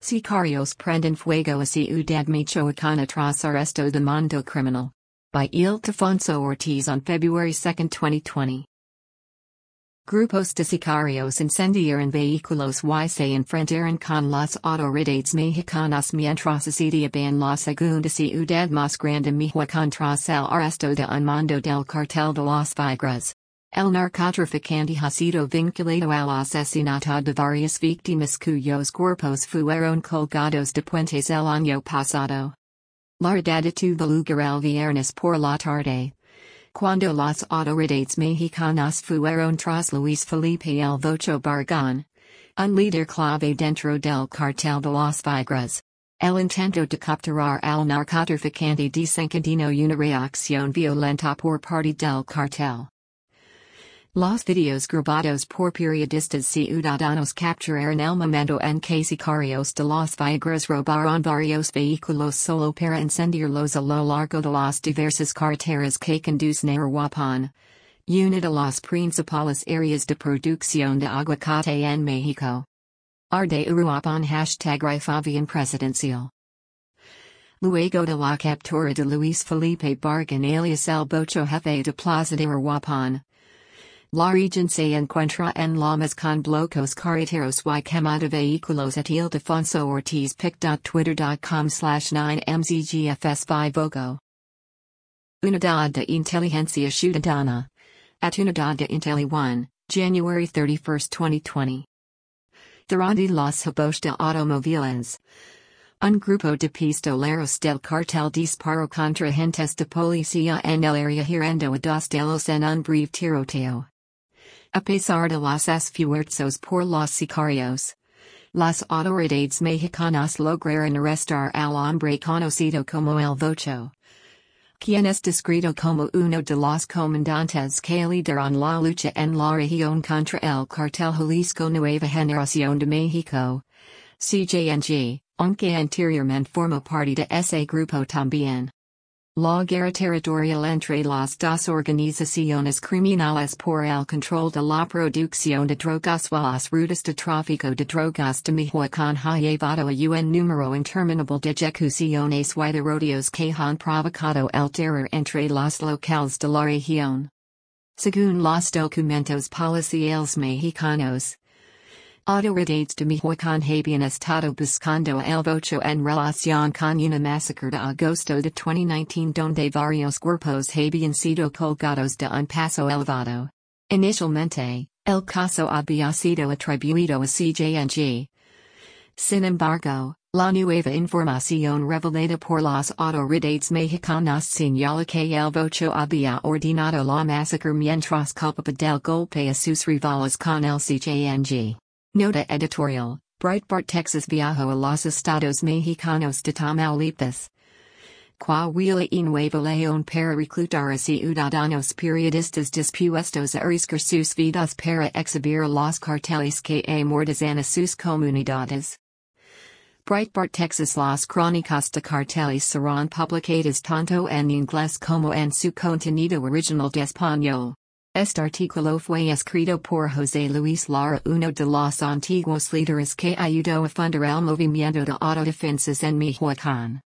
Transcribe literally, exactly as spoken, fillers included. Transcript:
Sicarios prenden fuego a Ciudad Michoacana tras arresto de mando criminal. By Ildefonso Ortiz on February second twenty twenty. Grupos de sicarios incendiaron vehículos y se enfrentaron con las autoridades mexicanas mientras asediaban la segunda ciudad más grande Michoacán tras el arresto de un mando del cartel de los Vigres. El narcotraficante ha sido vinculado al asesinato de varias víctimas cuyos cuerpos fueron colgados de puentes el año pasado. La redada tuvo lugar el viernes por la tarde, cuando las autoridades mexicanas fueron tras Luis Felipe El Vocho Barragán, un líder clave dentro del cartel de los Vigres. El intento de capturar al narcotraficante desencadenó una reacción violenta por parte del cartel. Los videos grabados por periodistas ciudadanos capturaron el momento en que sicarios de los Vigres robaron varios vehículos solo para incendiarlos a lo largo de las diversas carreteras que conducen a Uruapan, una de las principales áreas de producción de aguacate en México. Arde Uruapan hashtag Rifavian presidencial. Luego de la captura de Luis Felipe Barragán alias El Vocho jefe de Plaza de Uruapan, la región se encuentra en llamas con blocos carreteros y quema de vehículos at Ildefonso Ortiz pic.twitter.com slash 9mzgfs Vogo. Unidad de Inteligencia Ciudadana. At Unidad de Inteli one, January thirty-first twenty twenty. Durante los hubos de automóviles, un grupo de pistoleros del cartel disparó contra agentes de policía en el área hiriendo a dos de ellos en un breve tiroteo. A pesar de los esfuerzos por los sicarios, las autoridades mexicanas lograron arrestar al hombre conocido como El Vocho, quien es descrito como uno de los comandantes que lideran la lucha en la región contra el cartel Jalisco Nueva Generación de México, C J N G, aunque anteriormente formó parte de ese grupo también. La guerra territorial entre las dos organizaciones criminales por el control de la producción de drogas y las rutas de tráfico de drogas de Michoacán ha llevado a un número interminable de ejecuciones y de rodeos que han provocado el terror entre los locales de la región. Según los documentos policiales mexicanos, autoridades de Michoacán habían estado buscando a El Vocho en relación con una masacre de agosto de twenty nineteen donde varios cuerpos habían sido colgados de un paso elevado. Inicialmente, el caso había sido atribuido a C J N G. Sin embargo, la nueva información revelada por las autoridades mexicanas señala que El Vocho había ordenado la masacre mientras culpaba del golpe a sus rivales con el C J N G. Nota editorial, Breitbart Texas viajó a los estados mexicanos de Tamaulipas, Coahuila y Nuevo León para reclutar a ciudadanos periodistas dispuestos a arriesgar sus vidas para exhibir a los carteles que amordazan a sus comunidades. Breitbart Texas. Las crónicas de carteles serán publicadas tanto en inglés como en su contenido original de español. Este artículo fue escrito por José Luis Lara, uno de los antiguos líderes que ayudó a fundar el movimiento de autodefensas en Michoacán.